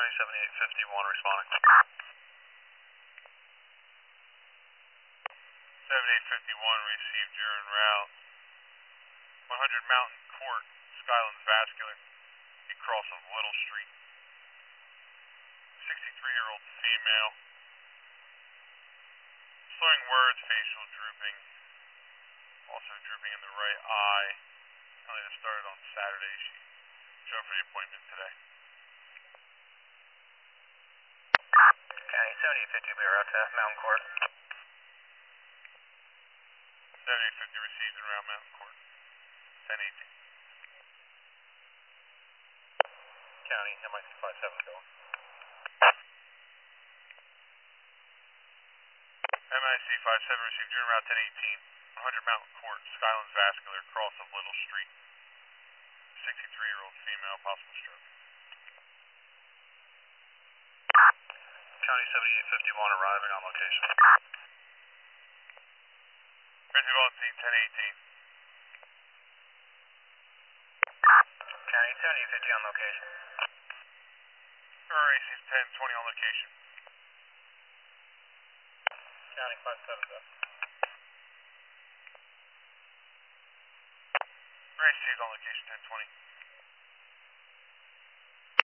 County 7851 responding. 7851 received your en route. 100 Mountain Court, Skylands Vascular. You cross of Little Street. 63-year-old female. Slurring words, facial drooping. Also drooping in the right eye. Only that started on Saturday. She showed for the appointment today. County 7850 be route to Mountain Court. 7850 received en route Mountain Court. 1018. County MIC 57 going. MIC 57 received your en route 1018. 100 Mountain Court, Skylands Vascular, cross of Little Street. 63-year-old female, possible stroke. County 7851 arriving on location. Grizzly Volunteer 1018. County 7850 on location. RAC 1020 on location. County 57 go. RAC is on location 1020.